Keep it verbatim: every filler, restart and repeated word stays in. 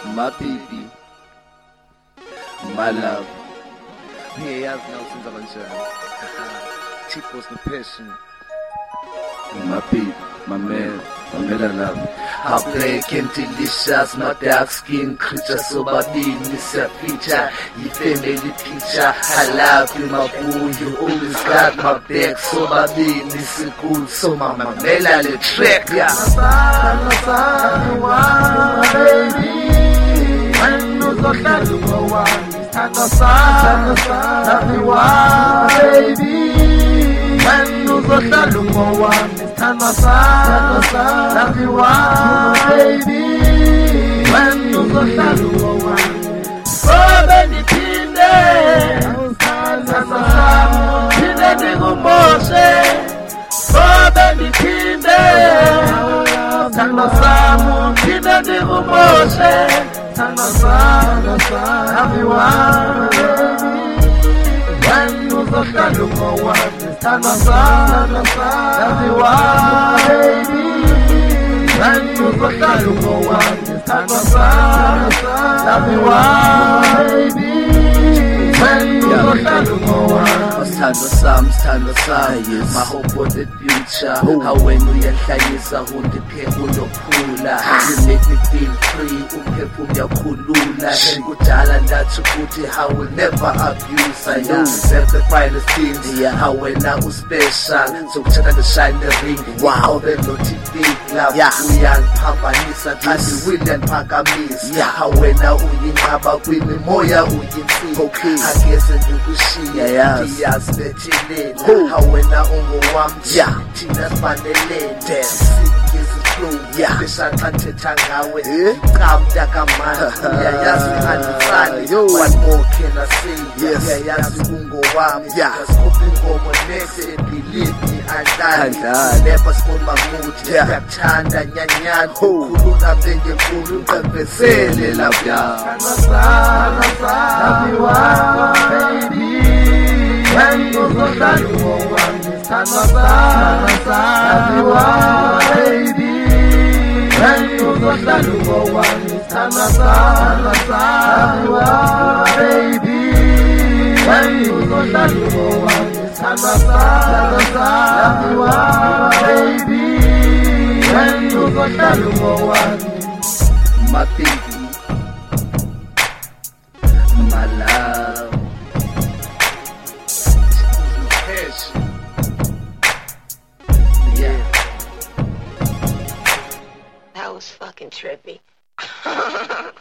my baby, my love. Ngiyayazi na usenza kanjani. Chipos no passion. My baby, my man, my man love. How black and delicious, my dark skin creature, so baby, miss a feature, you family picture. I love you, my boo, you always got my back, so baby, miss a cool, so my mamela le track, yeah. Baby, when you got that you go on, stand aside, stand aside, baby. When you got that you go on. Stand aside, love you one, baby. When you go stand one, oh baby, kinde. Stand aside, kinde digo mose. Oh baby, kinde. Stand aside, kinde digo mose. Stand aside, love you one, baby. When you go stand one, stand aside, love you one, baby. When you go stand one, stand aside, love you one, baby. When you go stand one, stand aside, stand aside. My hope for the future. How when you yahlayisa undipe unophula. You make me feel free. Umphefumula yakhulula. Ngikudala ndathi ukuthi I will never abuse. I know deserve the finest things. How when I was special. So kuchata the shine the ring. Wow, the naughty big love. Uyangiphambanisa kanti William Phakamisa. How when I uyinqaba kwimi moya uyinsi. Okay. Ageze ngikushiya. Ngiyazi bethelele. How when I ungowami. Thina sifanelene. Yeah, beshaxa nthetha ngawe iqamda kamanje uyayazi andisani what more can I say uyayazi ungowami sikhupha ingomo next believe me andlali never spoil my mood yakuthanda nyanyana ukhulula bengenkulu uqhebezele love ya love you baby when you go down one stand up love you baby. When you go stand for one, stand aside, baby. When you go stand for one, stand aside, baby. When you go stand for one, my baby, my love. Yeah. That was fucking trippy.